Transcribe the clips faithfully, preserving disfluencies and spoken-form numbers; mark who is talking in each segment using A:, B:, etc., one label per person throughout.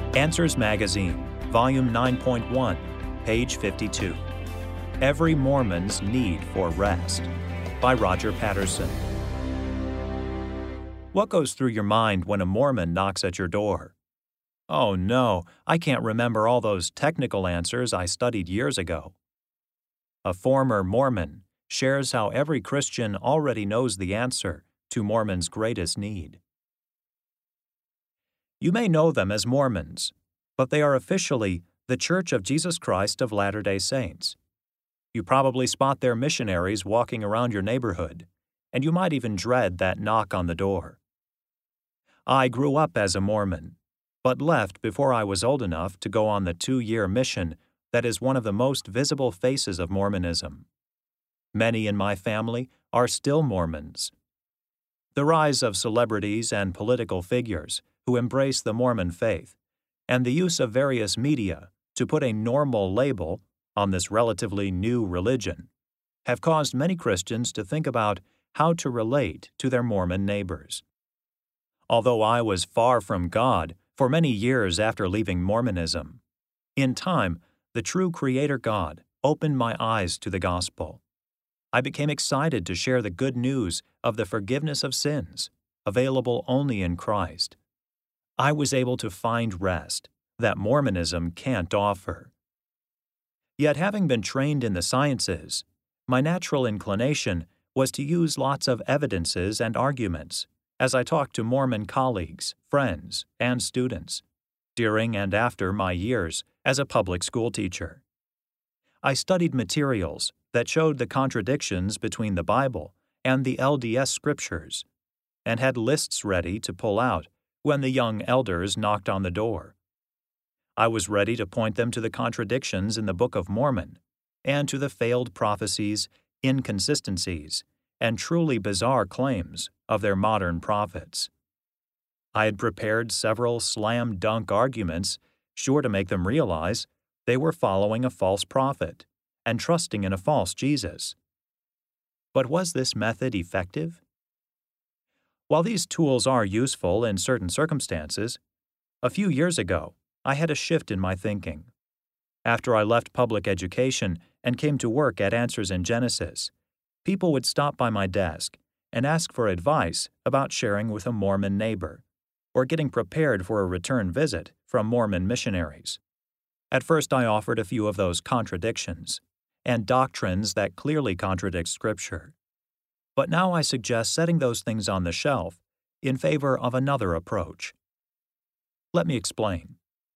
A: Answers Magazine, Volume nine point one, page fifty-two. Every Mormon's Need for Rest, by Roger Patterson. What goes through your mind when a Mormon knocks at your door? Oh no, I can't remember all those technical answers I studied years ago. A former Mormon shares how every Christian already knows the answer to Mormon's greatest need. You may know them as Mormons, but they are officially the Church of Jesus Christ of Latter-day Saints. You probably spot their missionaries walking around your neighborhood, and you might even dread that knock on the door. I grew up as a Mormon, but left before I was old enough to go on the two-year mission that is one of the most visible faces of Mormonism. Many in my family are still Mormons. The rise of celebrities and political figures who embrace the Mormon faith, and the use of various media to put a normal label on this relatively new religion, have caused many Christians to think about how to relate to their Mormon neighbors. Although I was far from God for many years after leaving Mormonism, in time, the true Creator God opened my eyes to the gospel. I became excited to share the good news of the forgiveness of sins, available only in Christ. I was able to find rest that Mormonism can't offer. Yet, having been trained in the sciences, my natural inclination was to use lots of evidences and arguments as I talked to Mormon colleagues, friends, and students during and after my years as a public school teacher. I studied materials that showed the contradictions between the Bible and the L D S scriptures, and had lists ready to pull out when the young elders knocked on the door. I was ready to point them to the contradictions in the Book of Mormon and to the failed prophecies, inconsistencies, and truly bizarre claims of their modern prophets. I had prepared several slam-dunk arguments sure to make them realize they were following a false prophet and trusting in a false Jesus. But was this method effective? While these tools are useful in certain circumstances, a few years ago, I had a shift in my thinking. After I left public education and came to work at Answers in Genesis, people would stop by my desk and ask for advice about sharing with a Mormon neighbor or getting prepared for a return visit from Mormon missionaries. At first, I offered a few of those contradictions and doctrines that clearly contradict Scripture. But now I suggest setting those things on the shelf in favor of another approach. Let me explain.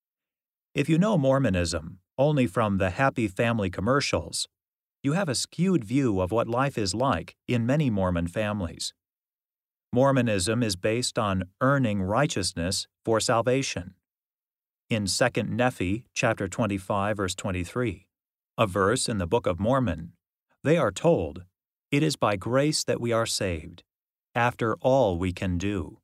A: If you know Mormonism only from the Happy Family commercials, you have a skewed view of what life is like in many Mormon families. Mormonism is based on earning righteousness for salvation. In Second Nephi, chapter twenty-five, verse twenty-three, a verse in the Book of Mormon, they are told, "It is by grace that we are saved, after all we can do."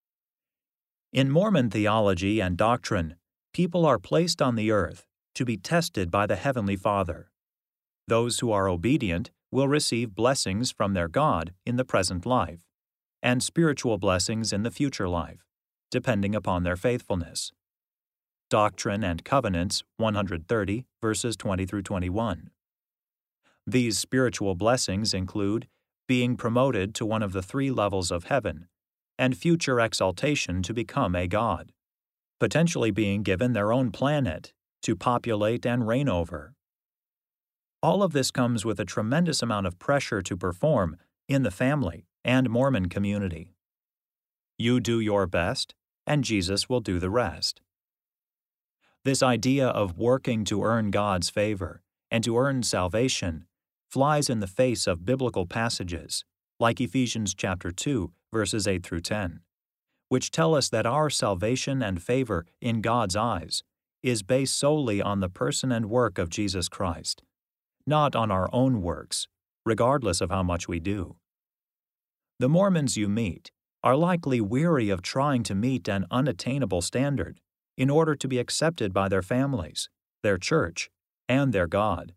A: In Mormon theology and doctrine, people are placed on the earth to be tested by the Heavenly Father. Those who are obedient will receive blessings from their God in the present life, and spiritual blessings in the future life, depending upon their faithfulness. Doctrine and Covenants one thirty, verses twenty through twenty-one. These spiritual blessings include being promoted to one of the three levels of heaven, and future exaltation to become a god, potentially being given their own planet to populate and reign over. All of this comes with a tremendous amount of pressure to perform in the family and Mormon community. You do your best, and Jesus will do the rest. This idea of working to earn God's favor and to earn salvation flies in the face of biblical passages like Ephesians chapter two, verses eight through ten, which tell us that our salvation and favor in God's eyes is based solely on the person and work of Jesus Christ, not on our own works, regardless of how much we do. The Mormons you meet are likely weary of trying to meet an unattainable standard in order to be accepted by their families, their church, and their God.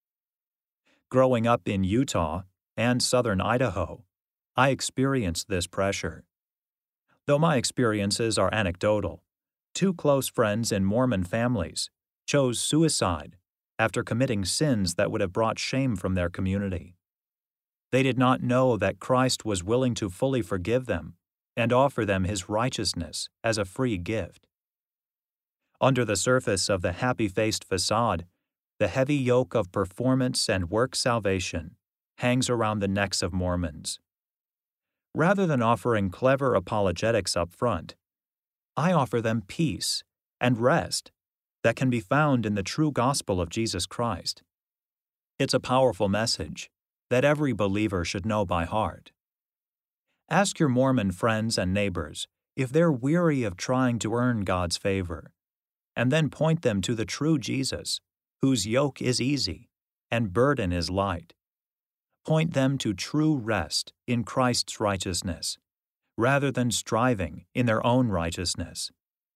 A: Growing up in Utah and southern Idaho, I experienced this pressure. Though my experiences are anecdotal, Two close friends in Mormon families chose suicide after committing sins that would have brought shame from their community. They did not know that Christ was willing to fully forgive them and offer them His righteousness as a free gift. Under the surface of the happy-faced facade, the heavy yoke of performance and work salvation hangs around the necks of Mormons. Rather than offering clever apologetics up front, I offer them peace and rest that can be found in the true gospel of Jesus Christ. It's a powerful message that every believer should know by heart. Ask your Mormon friends and neighbors if they're weary of trying to earn God's favor, and then point them to the true Jesus, whose yoke is easy and burden is light. Point them to true rest in Christ's righteousness, rather than striving in their own righteousness.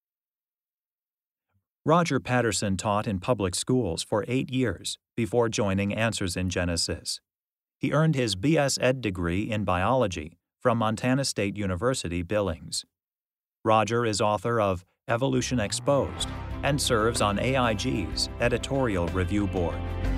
A: Roger Patterson taught in public schools for eight years before joining Answers in Genesis. He earned his B S Ed degree in biology from Montana State University, Billings. Roger is author of Evolution Exposed and serves on A I G's editorial review board.